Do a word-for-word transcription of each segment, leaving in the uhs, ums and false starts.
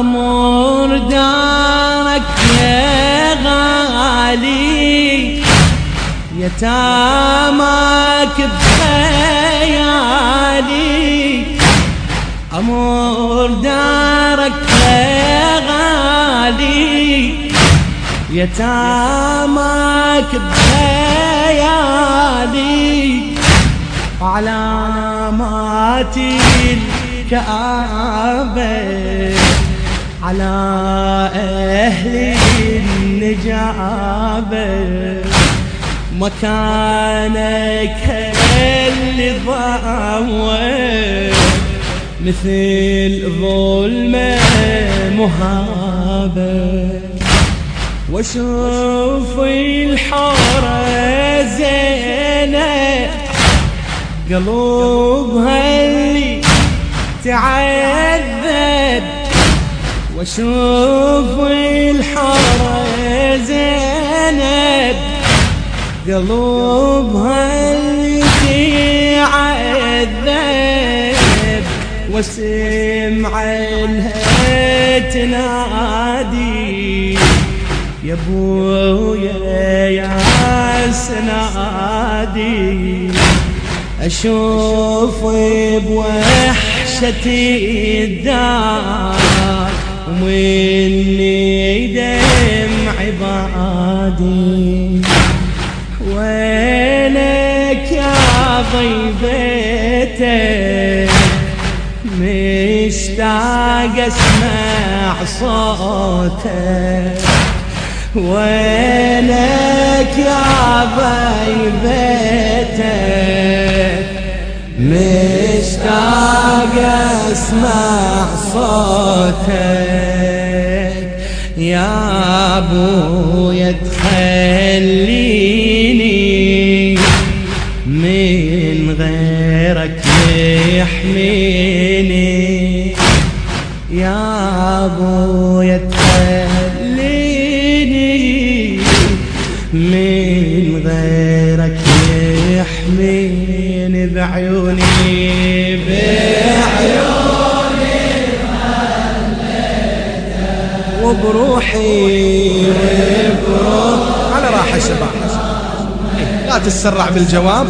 أمر دارك يا غالي، يتاماك بخيالي. أمر دارك يا غالي، يتاماك بخيالي. علاماتي الكآبة على أهل النجابة، مكانك اللي ضاوى مثل ظلمة مهابة. واشوف الحارة زينة قلوبها اللي تعذب، واشوف الحارة زينب قلوبها اللي تعذب، واسمع لها تنادي يا ابويا يا سنادي. أشوف بوحشتي الدار ومني دمع عبادي. وينك يا ضيبتك مشتاق اسمع صوتك. وينك يا ضيبتك مشتاق اسمع صوتك. يا ابويا تخليني من غيرك يحميني. يا ابويا تخليني من غيرك يحميني. بعيوني بعيوني خليتك وبروحي وبروحي. على راحة شباب لا تتسرع بالجواب.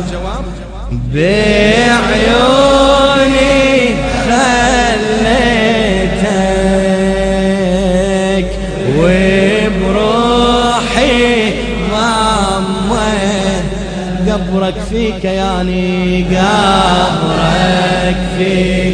بعيوني خليتك وبروحي قبرك فيك يعني قبرك فيك.